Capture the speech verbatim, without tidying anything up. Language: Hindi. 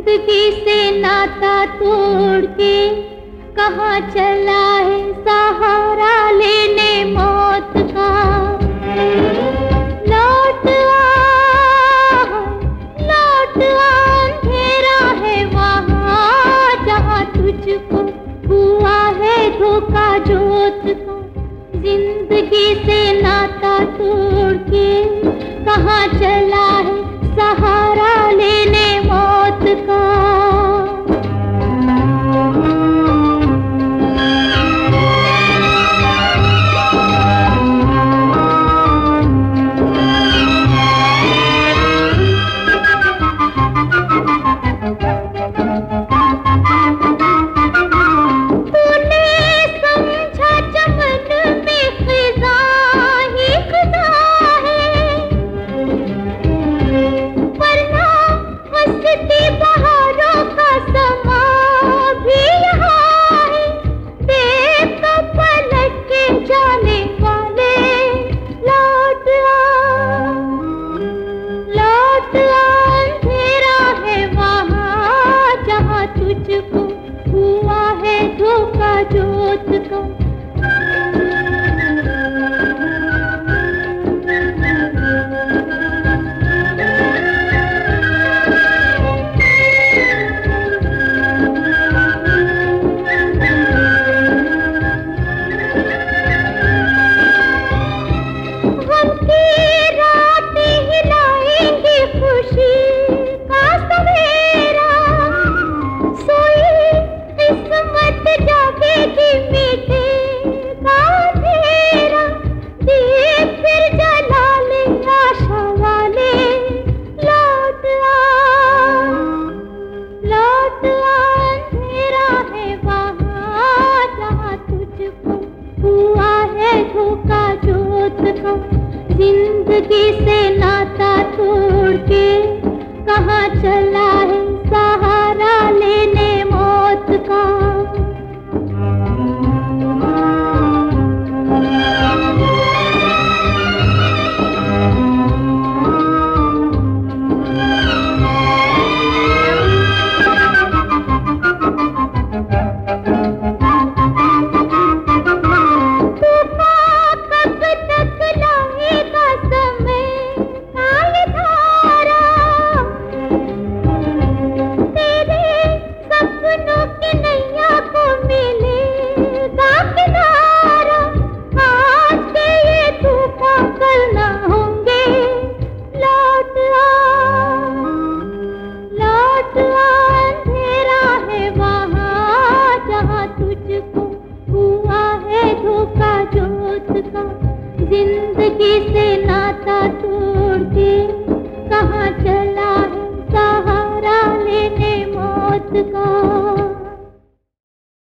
जिंदगी से नाता तोड़ के कहाँ चला है सहारा लेने मौत का। लौट आ, लौट आ, अंधेरा है वहाँ जहाँ तुझको हुआ है धोखा जोत का। जिंदगी से नाता तोड़ के कहाँ चला है सहारा लेने मौत का। तुझको हुआ है धोखा जोत का। हम की रात हिलाएंगे खुशी का सवेरा, किस्मत जागेगी मीठे का अंधेरा। दीप फिर जला ले आशा वाले, लौट आ, लौट आ, अंधेरा है वहाँ जहाँ तुझको हुआ है धोखा जोत का। जिंदगी से नाता तोड़ के कहाँ चला है सहारा लेने मौत का। जिंदगी से नाता तोड़ के कहाँ चला है सहारा लेने मौत का।